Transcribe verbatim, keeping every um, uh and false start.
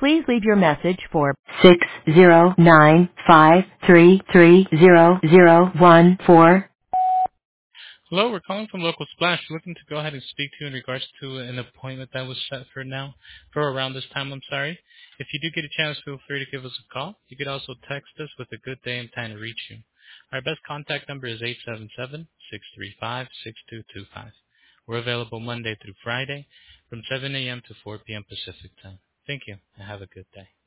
Please leave your message for six zero nine five three three zero zero one four. Hello, we're calling from Local Splash. We're looking to go ahead and speak to you in regards to an appointment that was set for now, for around this time, I'm sorry. If you do get a chance, feel free to give us a call. You could also text us with a good day and time to reach you. Our best contact number is eight seven seven, six three five, six two two five. We're available Monday through Friday from seven a.m. to four p.m. Pacific time. Thank you, and have a good day.